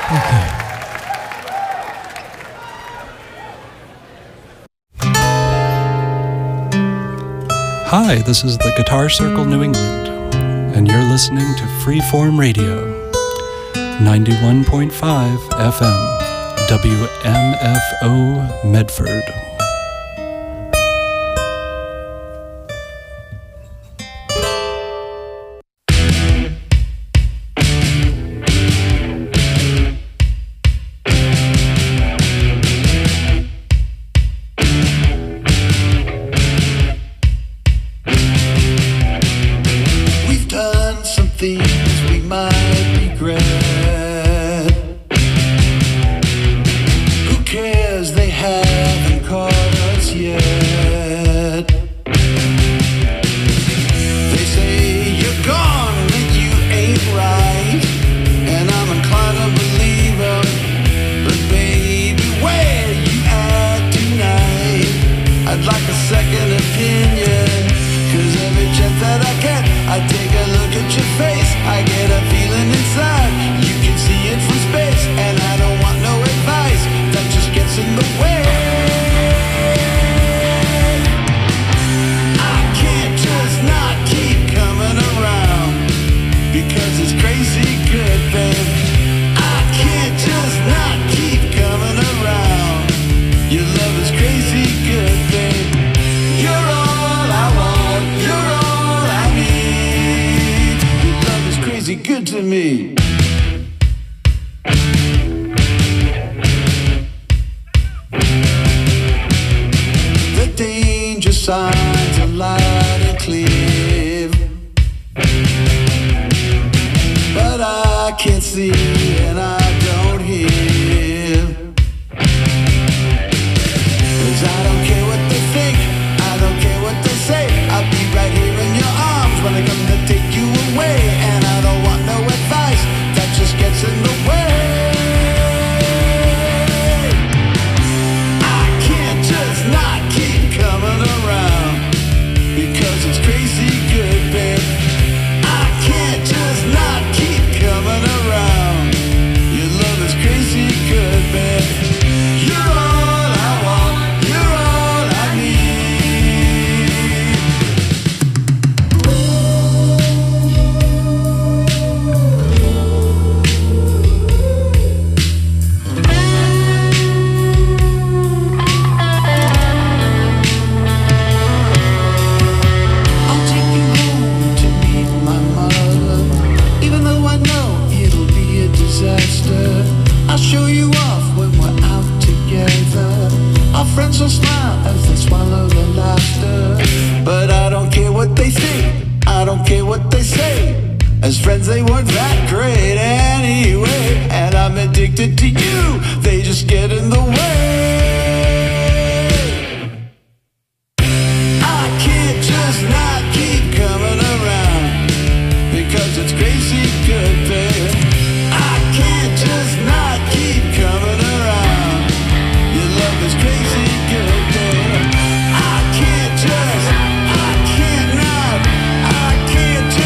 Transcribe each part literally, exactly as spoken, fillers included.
Hi, this is the Guitar Circle New England, and you're listening to Freeform Radio, ninety-one point five F M, W M F O Medford.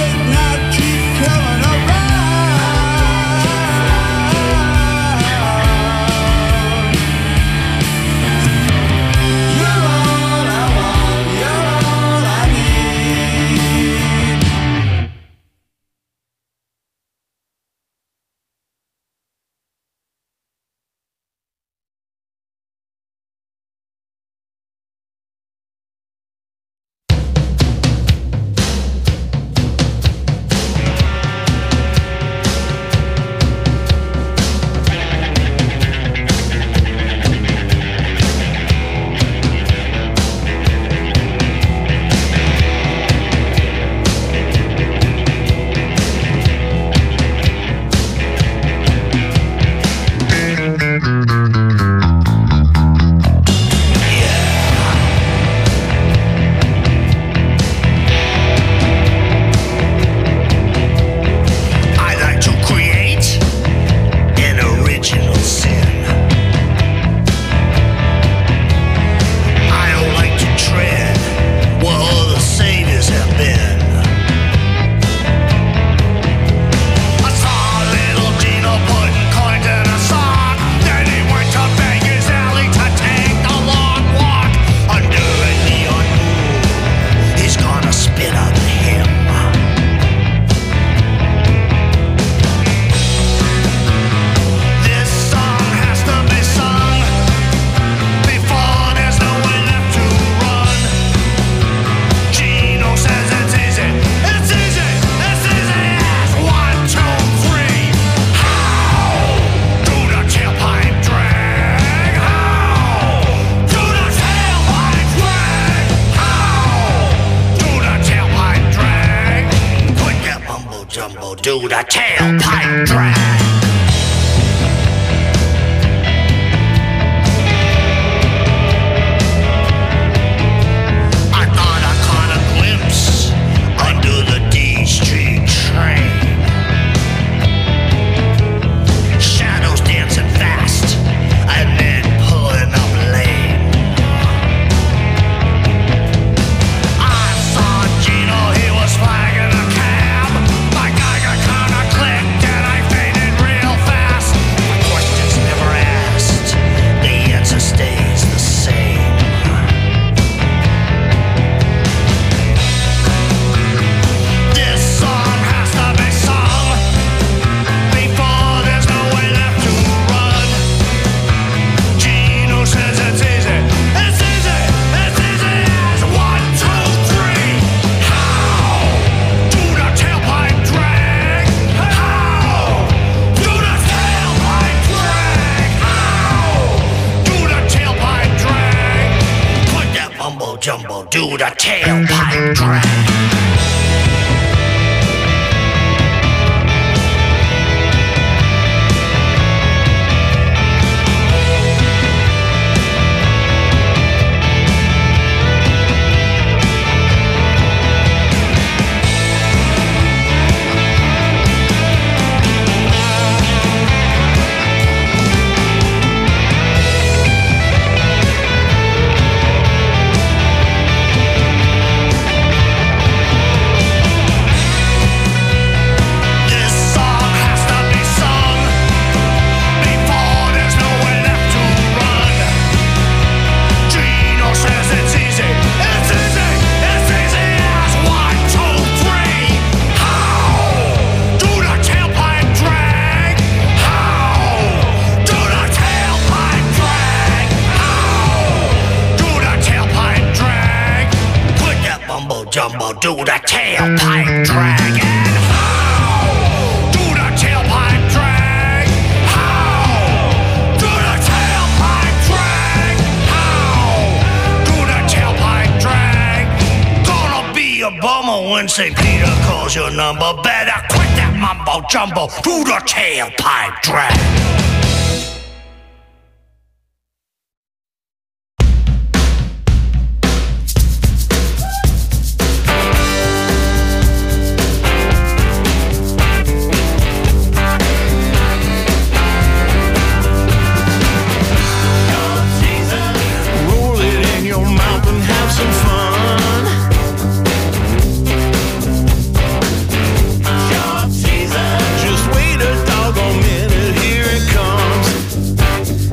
Bye. do the tailpipe drag. Jumbo, do the tailpipe drag. Jumbo, do the tailpipe drag. And how? Do the tailpipe drag. How? Do the tailpipe drag. How? Do the tailpipe drag. Gonna be a bummer when Saint Peter calls your number. Better quit that mumbo jumbo. Do the tailpipe drag. Just wait a doggone minute, here it comes.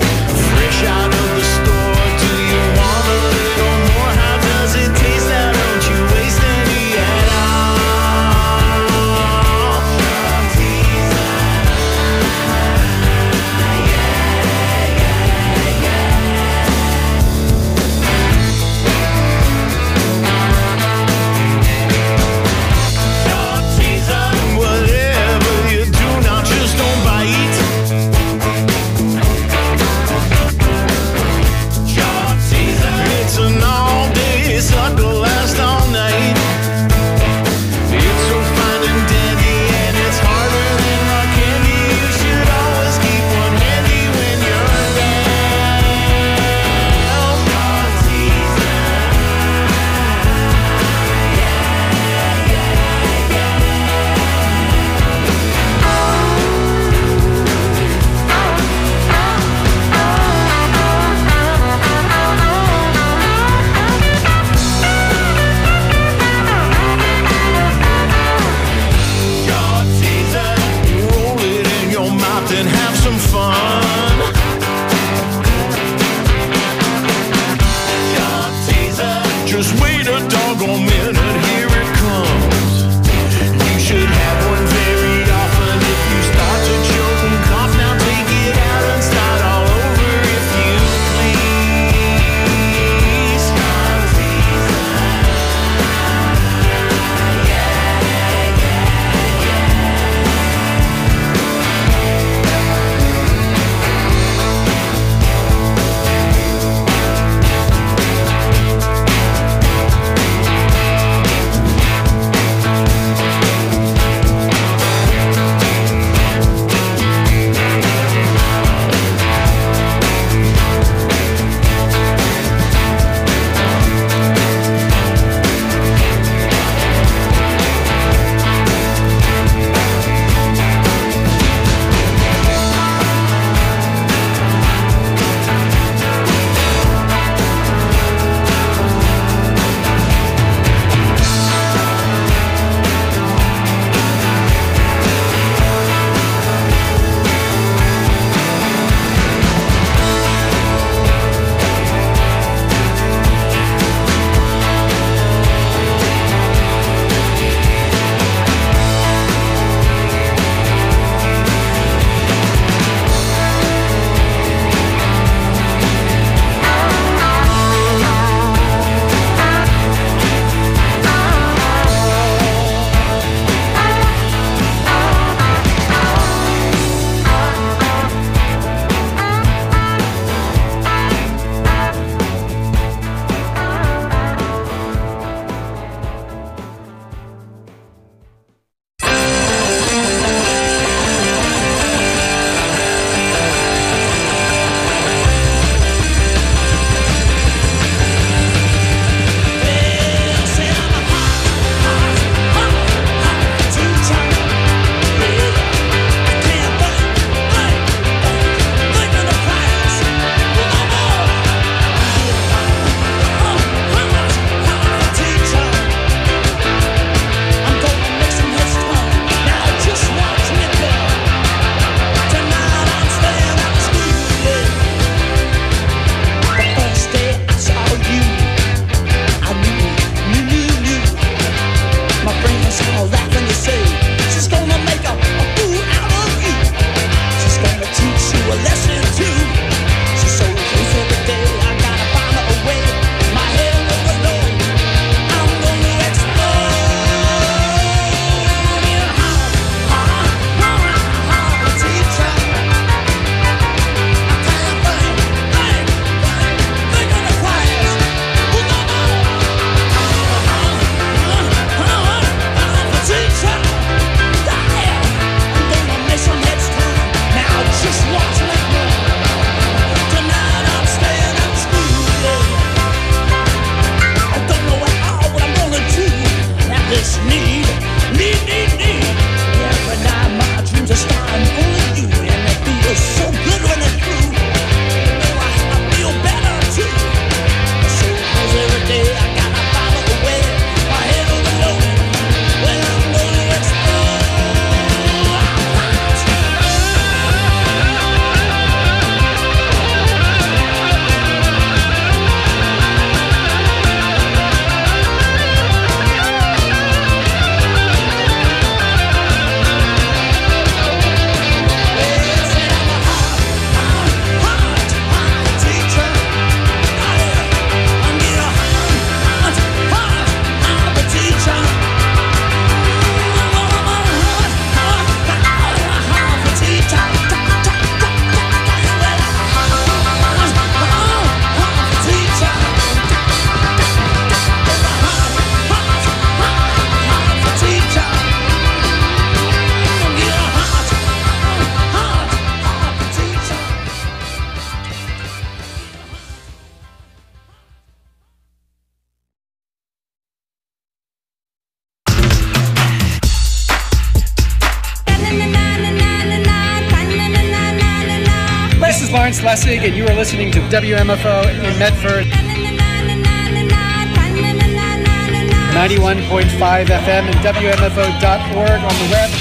is Lawrence Lessig, and you are listening to W M F O in Medford. ninety-one point five F M and W M F O dot org on the web.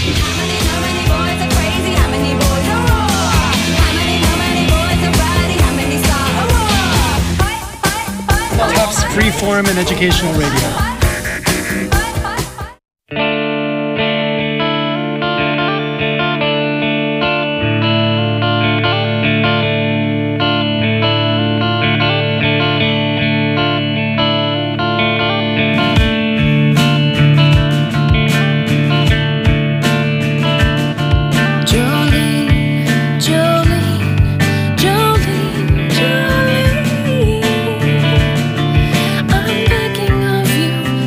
Tufts Freeform and Educational Radio. I'm begging of you.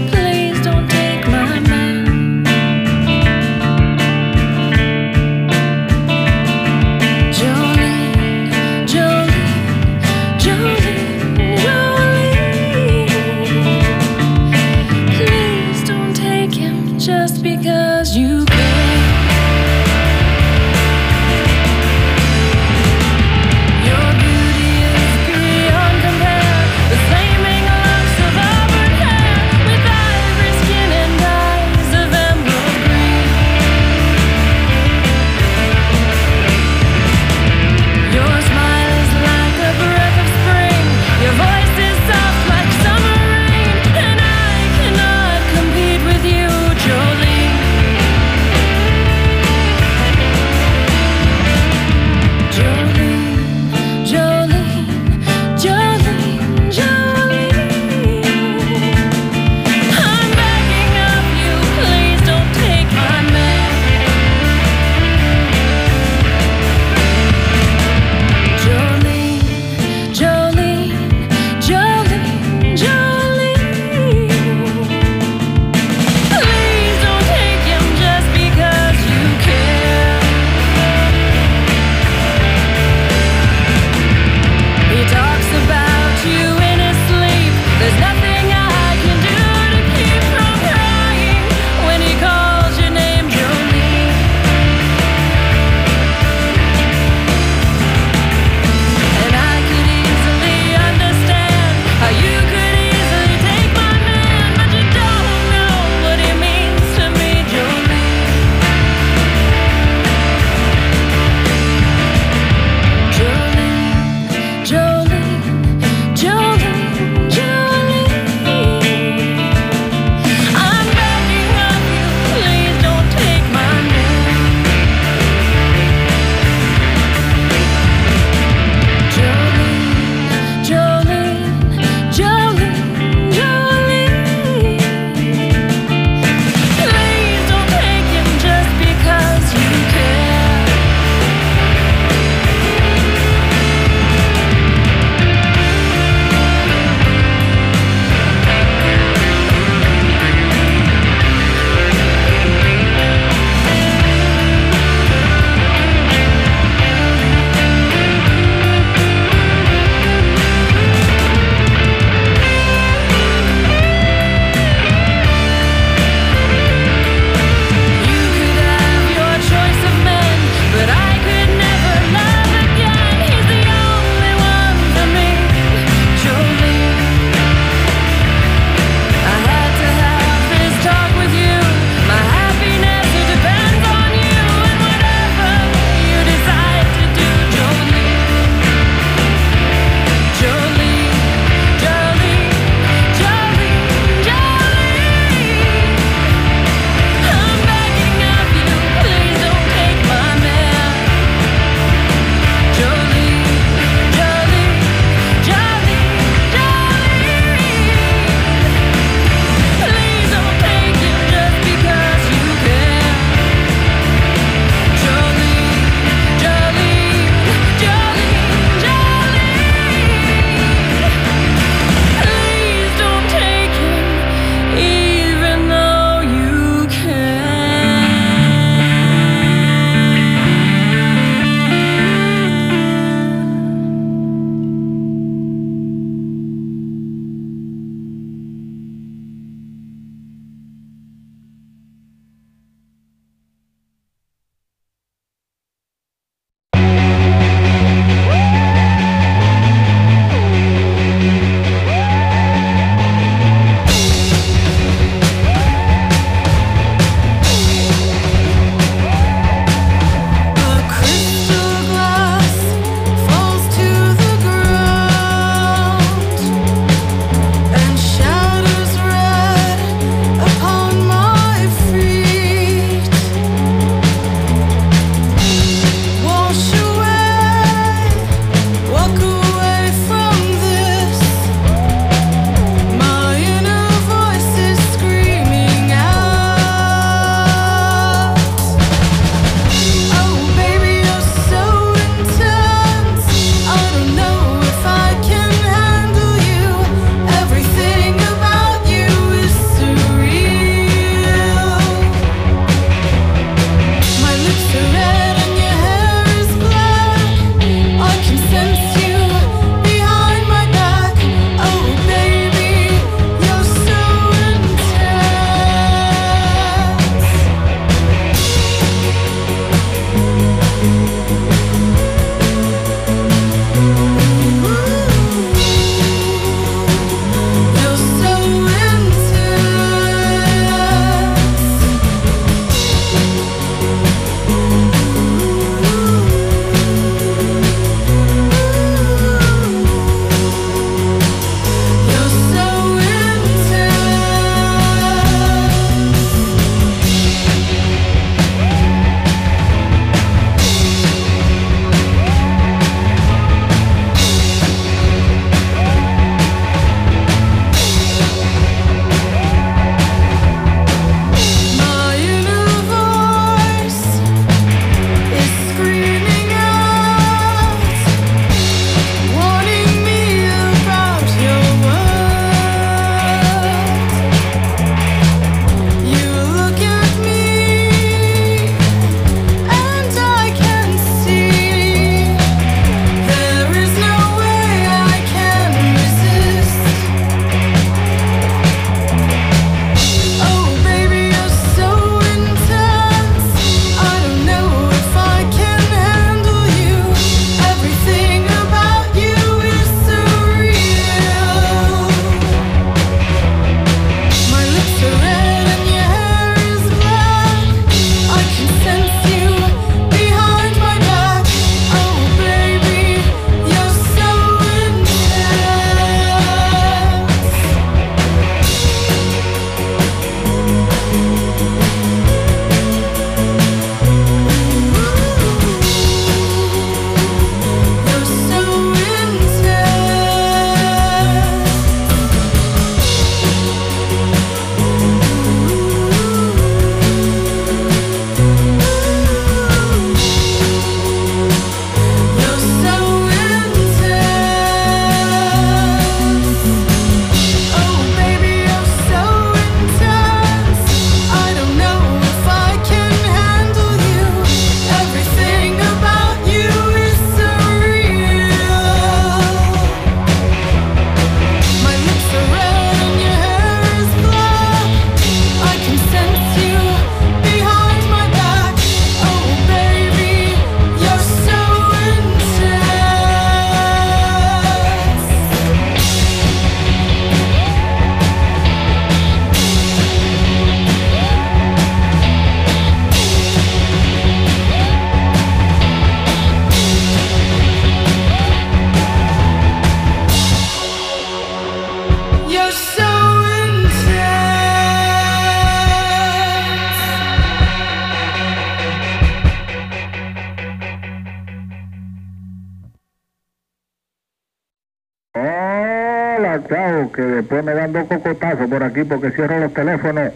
hola, chao, que después me dan dos cocotazos por aquí porque cierro los teléfonos.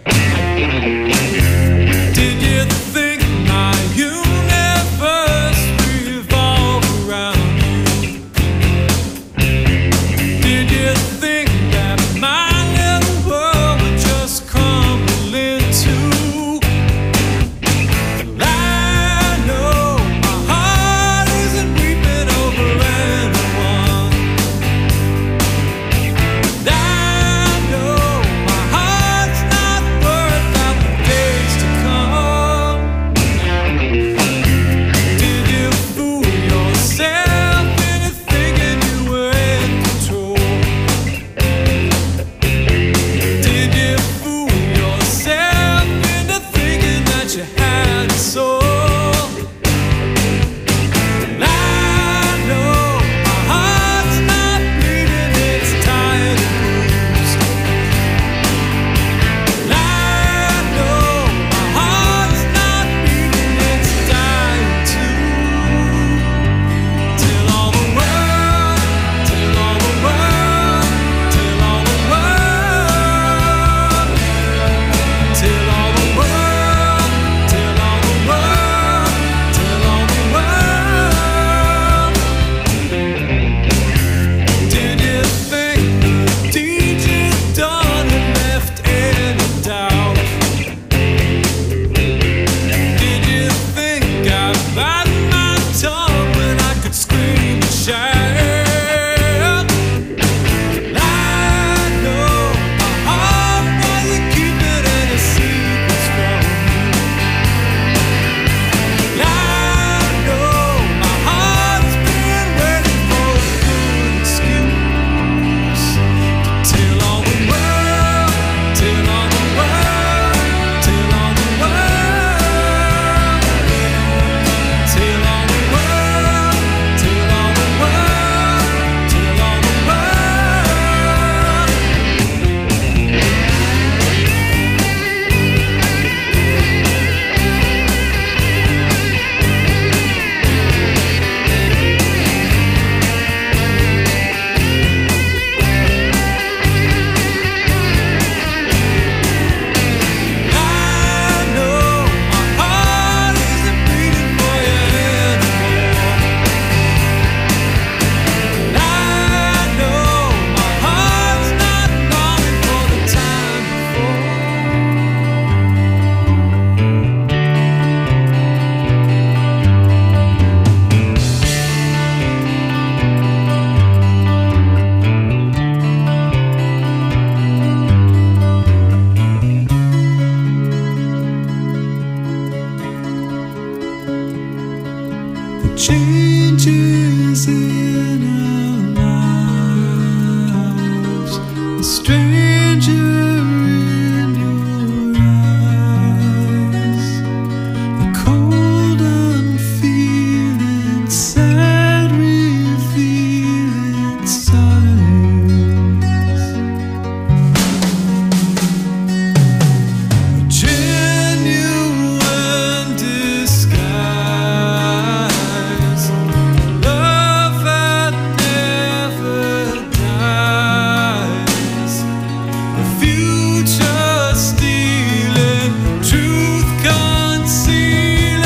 Did you think my universe revolved around you? Did you think that my little world would just crumble into? Well, I know my heart isn't weeping over anyone. And I know my heart's not worried about the days to come. Did you fool yourself into thinking you were in control? Did you fool yourself into thinking that you had a soul? Well, I know my heart's not bleeding, it's tired and bruised. Well, I know my heart's not beating, it's dying too. Till all the world, till all the world, till all the world, till all the world, till all the world, till all the world. Did you think the deed you'd done had left any doubt? Did you think I bite my tongue when I could scream and shout? I know my heart wasn't keeping any secrets from me. I know my heart's been waiting for a good excuse to tell all the world, tell all the world, tell all the world, tell all the world, tell all the world, tell all the world. I know my heart isn't beating for you anymore. I know my heart's not longing for the time The changes in our lives, the stranger in your eyes, the cold unfeeling, sad revealing silence, a genuine disguise, love that never dies, the future stealing, truth concealing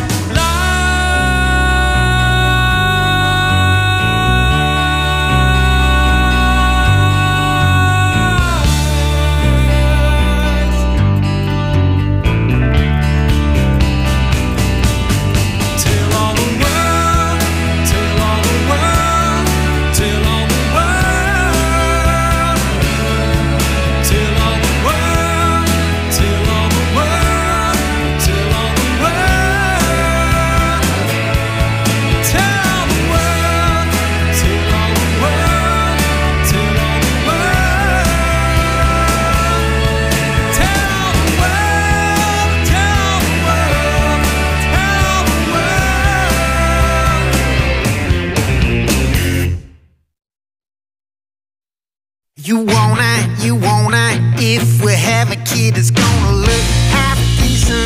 lies. Tell all the world, tell all the world, tell all the world, tell all the world, tell all the world, tell all the world, tell all the world, tell all the world, tell all the world, tell all the world, tell the world, tell the world. You wanna, you wanna, if we have a kid that's gonna look half decent,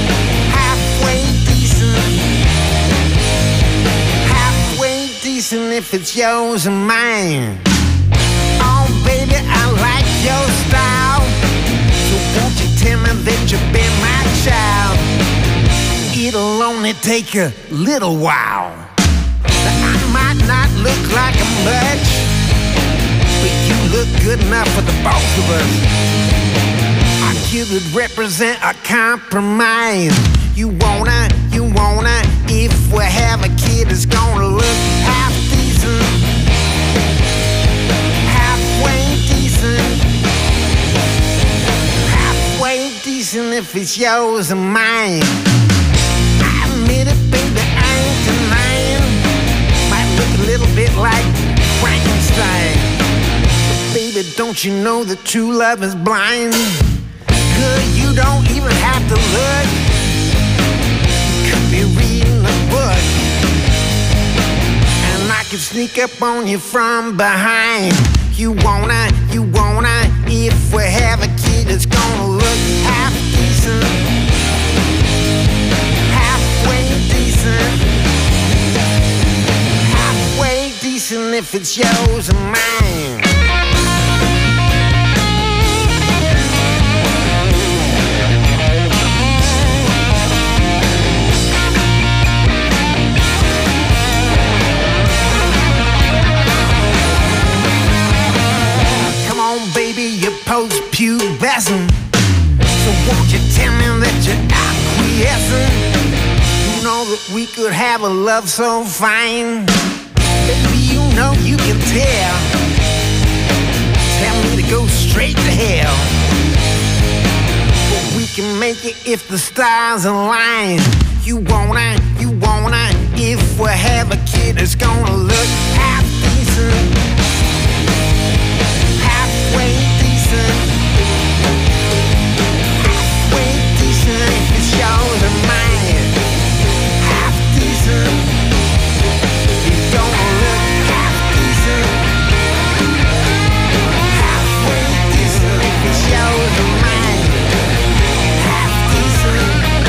halfway decent, halfway decent if it's yours or mine. Oh, baby, I like your style. So won't you tell me that you'll be my child? It'll only take a little while. I might not look like a much, but you look good enough for the both of us. Our kid would represent a compromise. You wanna, you wanna, if we have a kid that's gonna look half decent, halfway decent, halfway decent if it's yours or mine. I admit it, baby, I ain't denying. Might look a little bit like Frankenstein, but baby, don't you know that true love is blind? Good, you don't even have to look. Be reading a book, and I can sneak up on you from behind. You wanna, you wanna, if we have a kid that's gonna look half decent, halfway decent, halfway decent if it's yours or mine. Post-pubescent, so won't you tell me that you're acquiescent? You know that we could have a love so fine. Baby, you know you can tell. Tell me to go straight to hell, but we can make it if the stars align. You wanna, you wanna, if we have a kid that's gonna look half decent, halfway decent, halfway decent if it's yours or mine. Half decent, you're gonna look half decent, halfway decent if it's yours or mine. Half decent,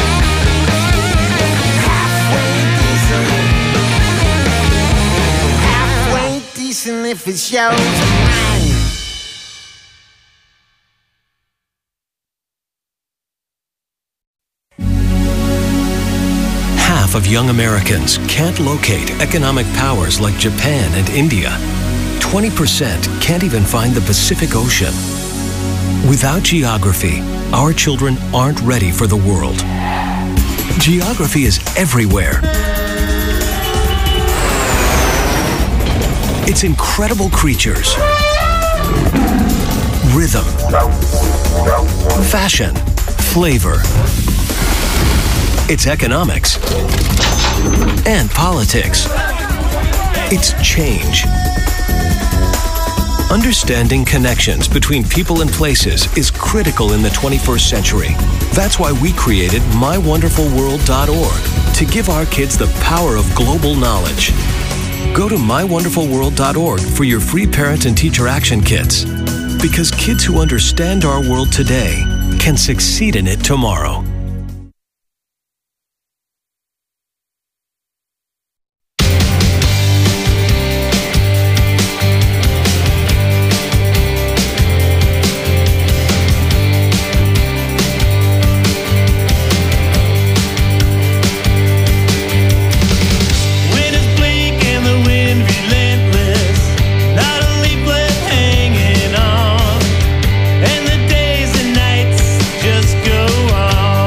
halfway decent, halfway decent if it's yours or mine. Of young Americans can't locate economic powers like Japan and India. twenty percent can't even find the Pacific Ocean. Without geography, our children aren't ready for the world. Geography is everywhere. It's incredible creatures, rhythm, fashion, flavor. It's economics and politics. It's change. Understanding connections between people and places is critical in the twenty-first century. That's why we created my wonderful world dot org to give our kids the power of global knowledge. Go to my wonderful world dot org for your free parent and teacher action kits. Because kids who understand our world today can succeed in it tomorrow. Hanging on, and the days and nights just go on.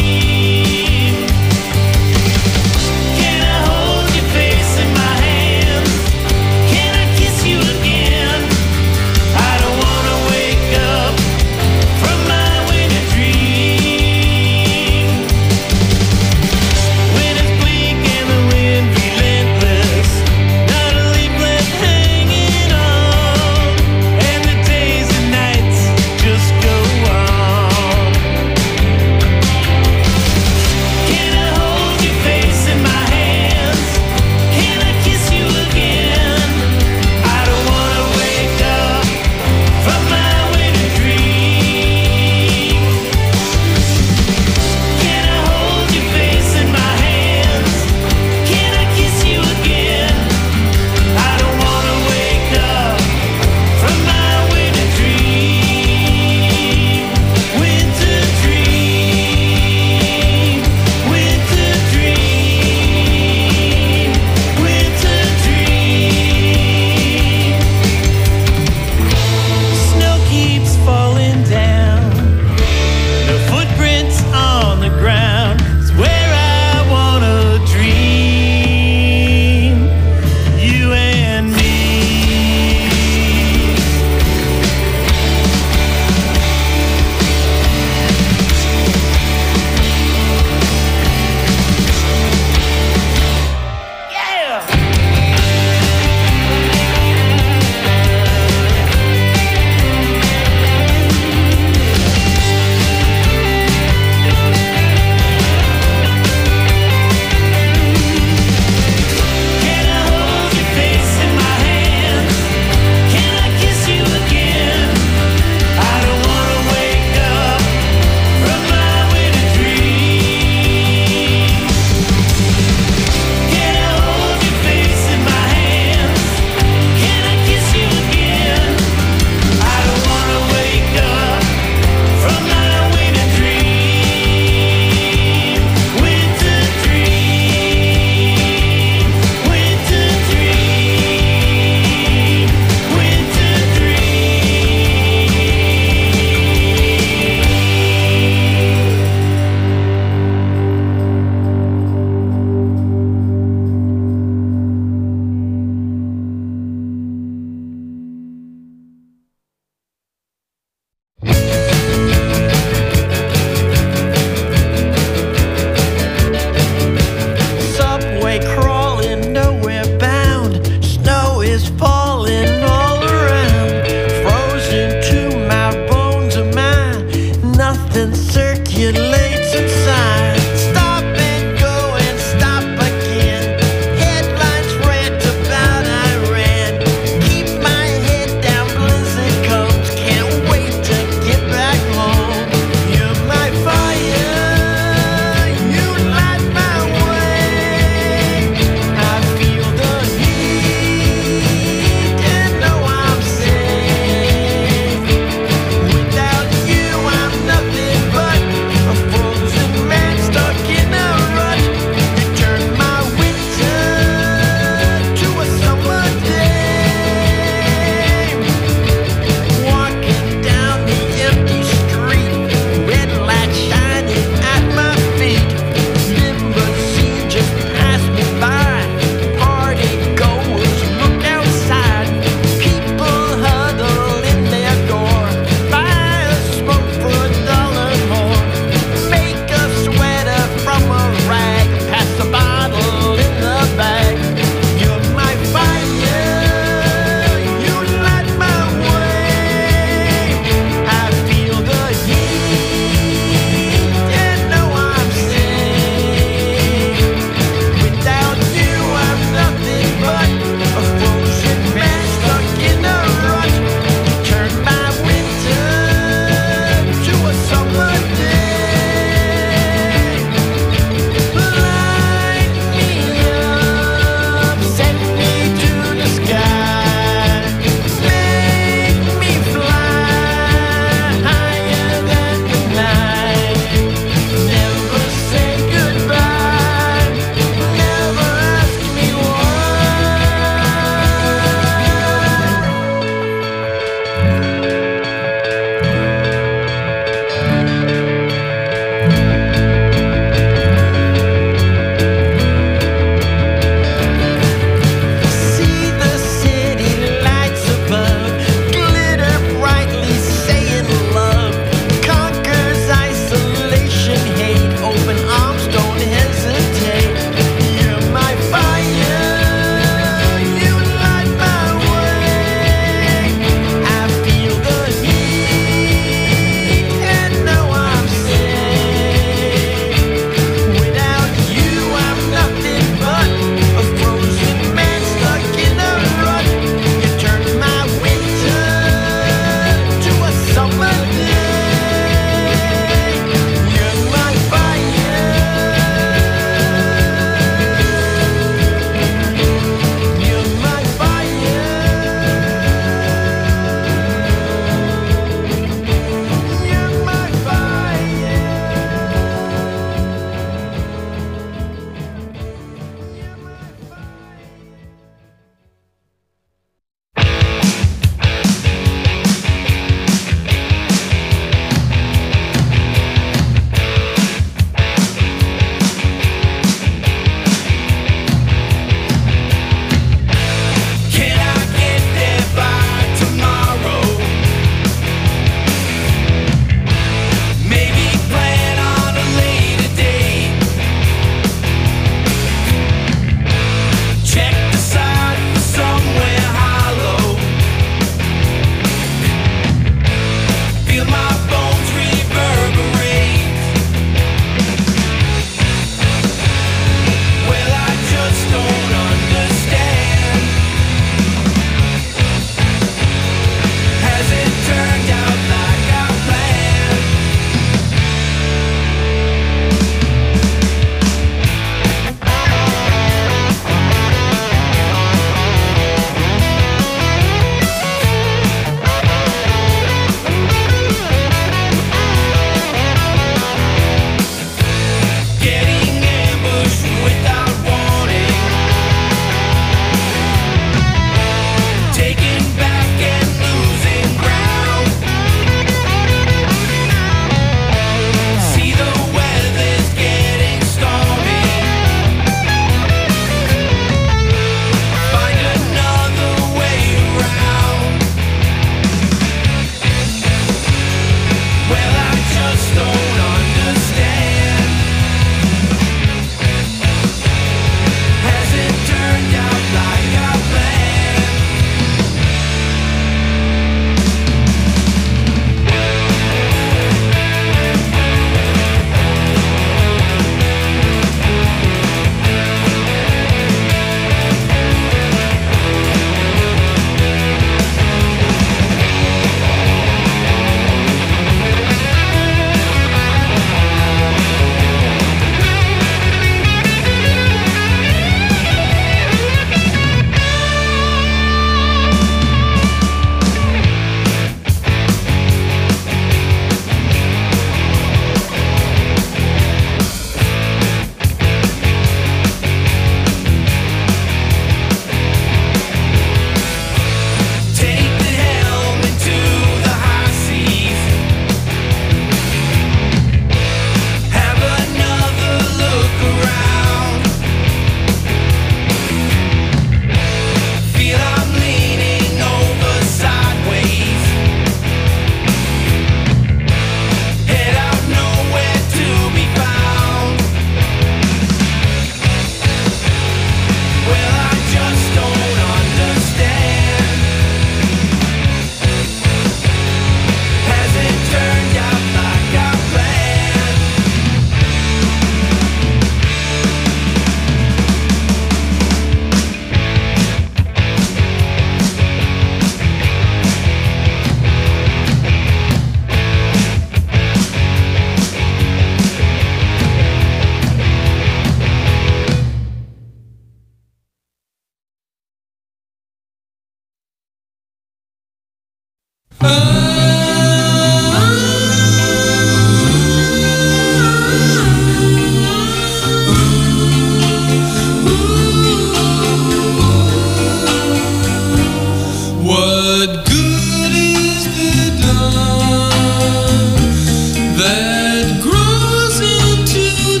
What good is the dawn that grows into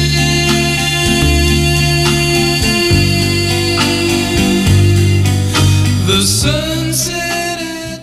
day? The sunset.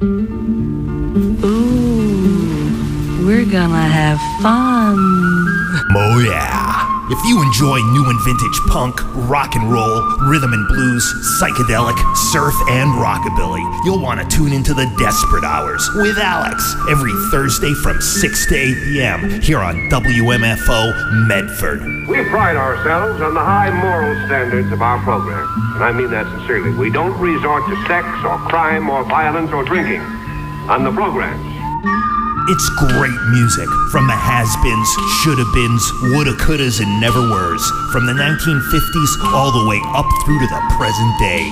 Ooh, we're gonna have fun. Oh yeah. If you enjoy new and vintage punk, rock and roll, rhythm and blues, psychedelic, surf, and rockabilly, you'll want to tune into the Desperate Hours with Alex every Thursday from six to eight p.m. here on W M F O Medford. We pride ourselves on the high moral standards of our program, and I mean that sincerely. We don't resort to sex or crime or violence or drinking on the programs. It's great music from the has-beens, shoulda-beens, woulda, couldas, and never-weres, from the nineteen fifties all the way up through to the present day.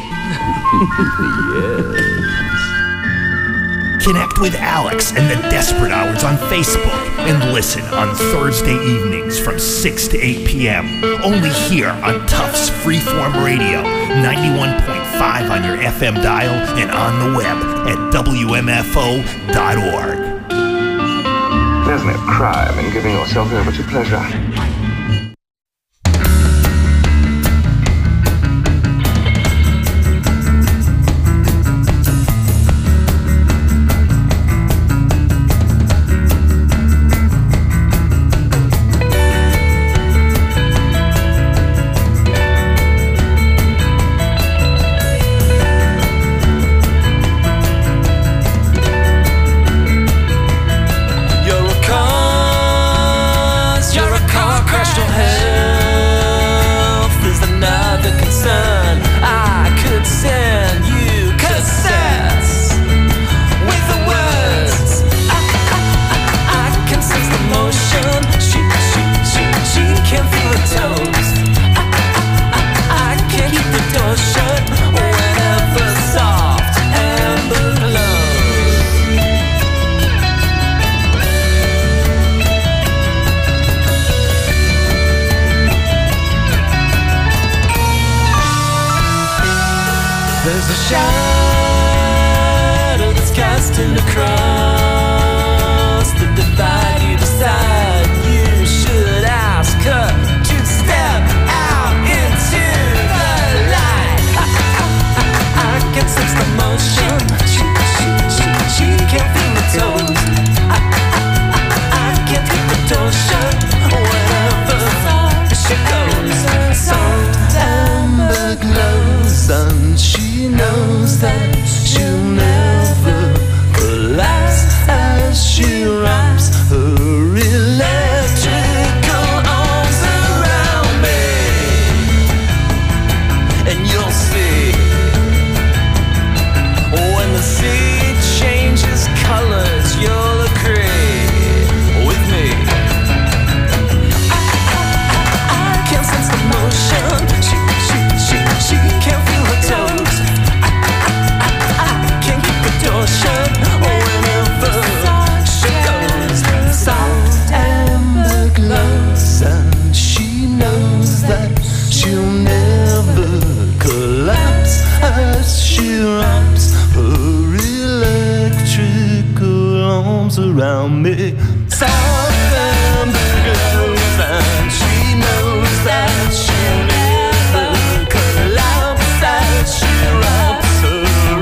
Yes. Connect with Alex and the Desperate Hours on Facebook and listen on Thursday evenings from six to eight p.m. only here on Tufts Freeform Radio, ninety-one point five on your F M dial and on the web at W M F O dot org. There's no crime in giving yourself over to pleasure. Around me, soft and glows, and she knows that she'll never collapse as she wraps her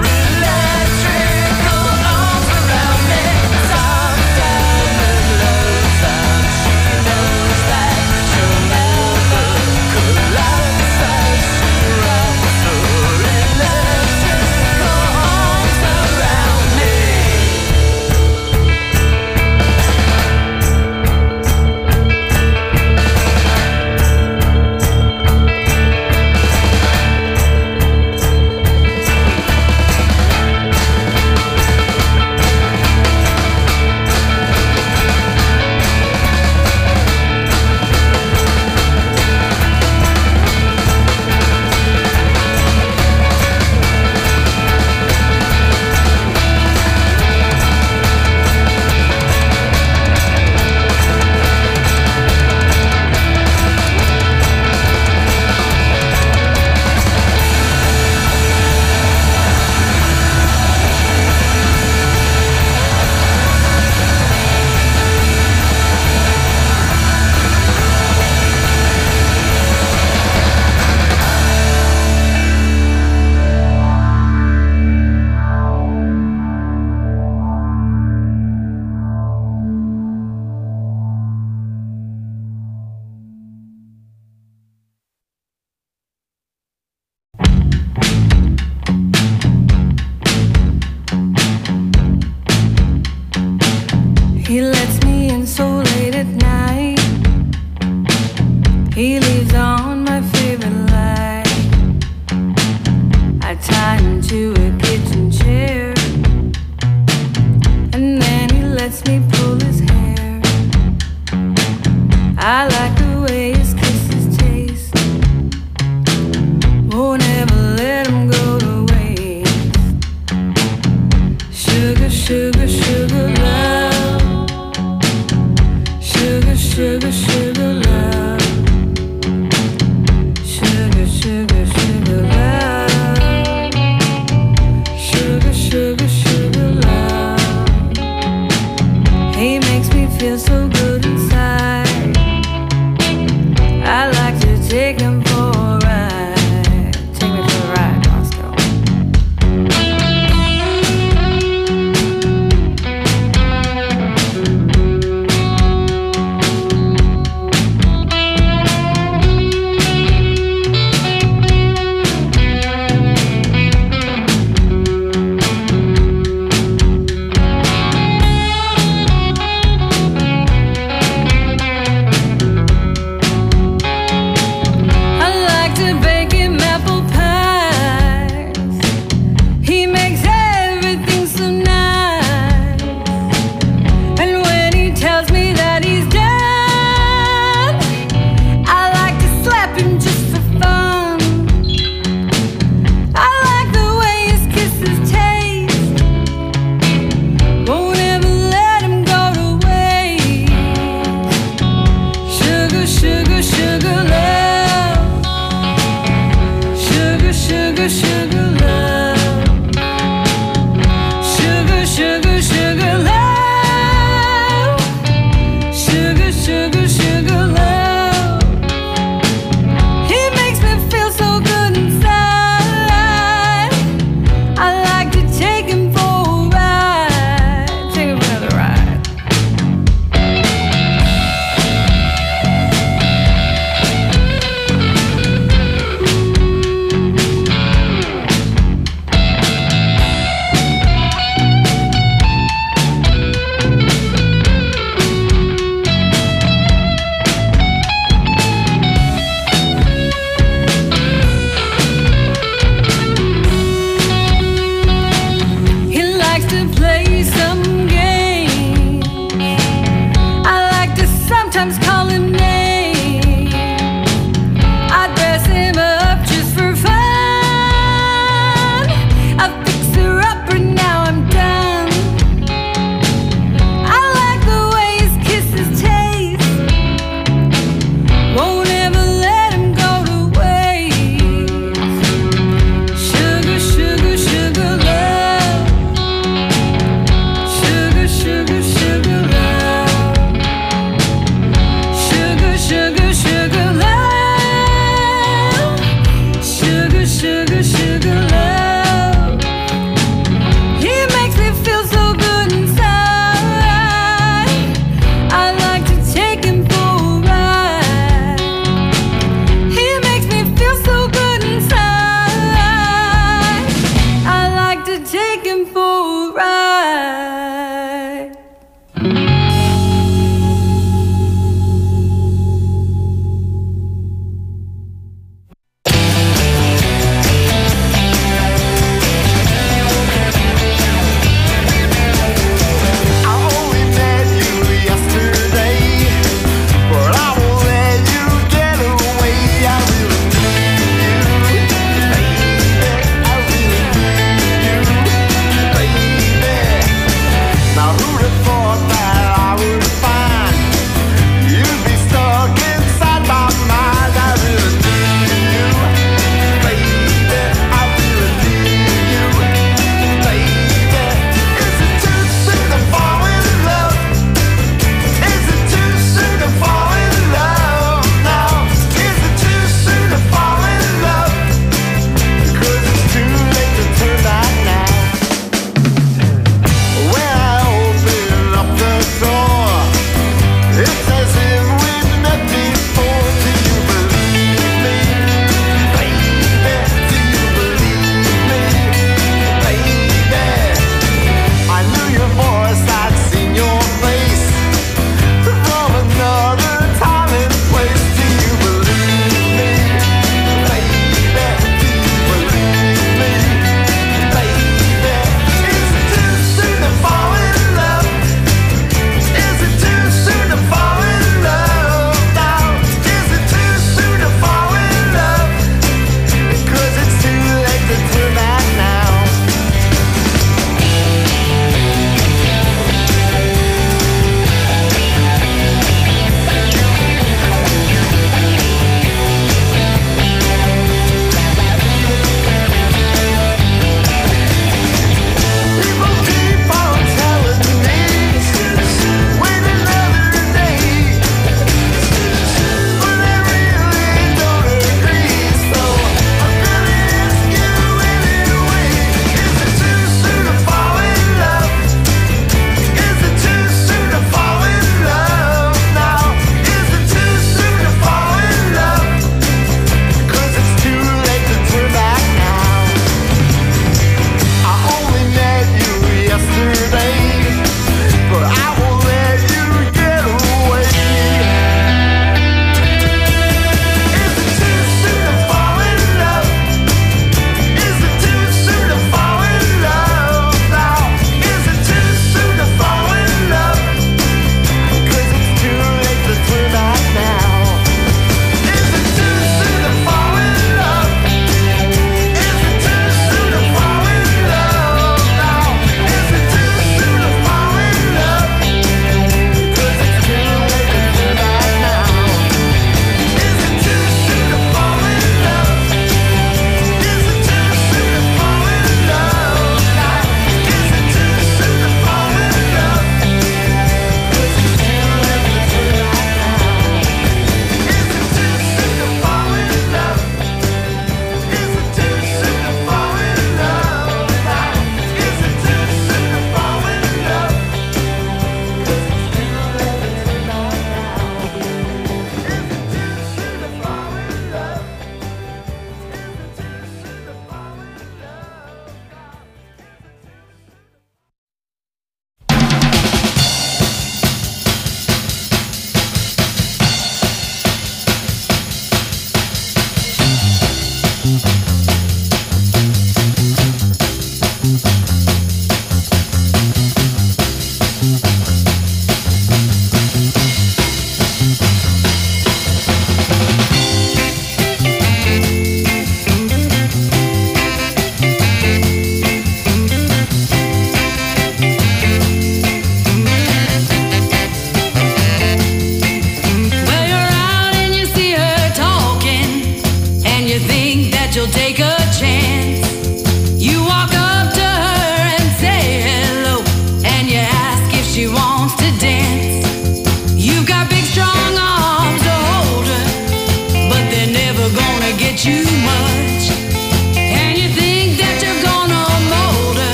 electrical arms around me. Soft and glows, and she knows that she'll never collapse as she wraps her electrical arms around me. tie him to a kitchen chair, and then he lets me pull his hair. I like the way his kisses taste, won't ever let him go to waste. Sugar, sugar, sugar love. Sugar, sugar, sugar love. Sugar, sugar, sugar love. Sugar, sugar, sugar love. He makes me feel so good inside.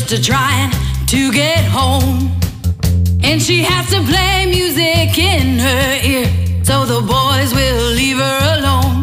just a trying to get home. And she has to play music in her ear, so the boys will leave her alone.